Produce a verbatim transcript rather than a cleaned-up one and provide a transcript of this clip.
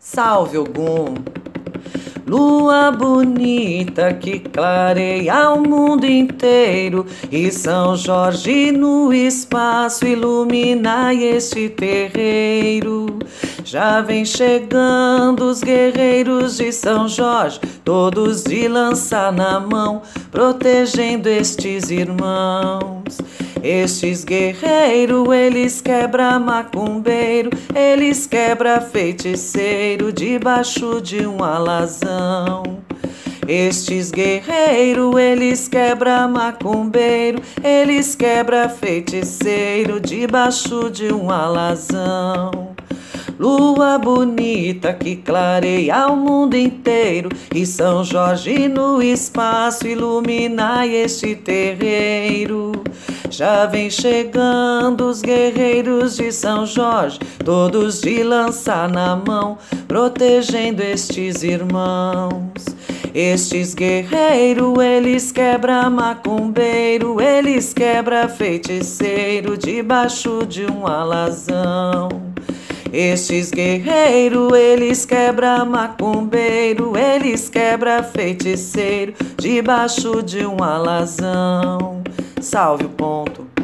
Salve Ogum, lua bonita que clareia o mundo inteiro, e São Jorge no espaço iluminai este terreiro. Já vem chegando os guerreiros de São Jorge, todos de lança na mão, protegendo estes irmãos. Estes guerreiros, eles quebra macumbeiro, eles quebra feiticeiro, debaixo de um alazão. Estes guerreiros, eles quebra macumbeiro, eles quebra feiticeiro, debaixo de um alazão. Lua bonita que clareia o mundo inteiro, e São Jorge no espaço iluminai este terreiro. Já vem chegando os guerreiros de São Jorge, todos de lança na mão, protegendo estes irmãos. Estes guerreiros, eles quebra macumbeiro, eles quebra feiticeiro, debaixo de um alazão. Estes guerreiros, eles quebra macumbeiro, eles quebra feiticeiro, debaixo de um alazão. Salve o ponto.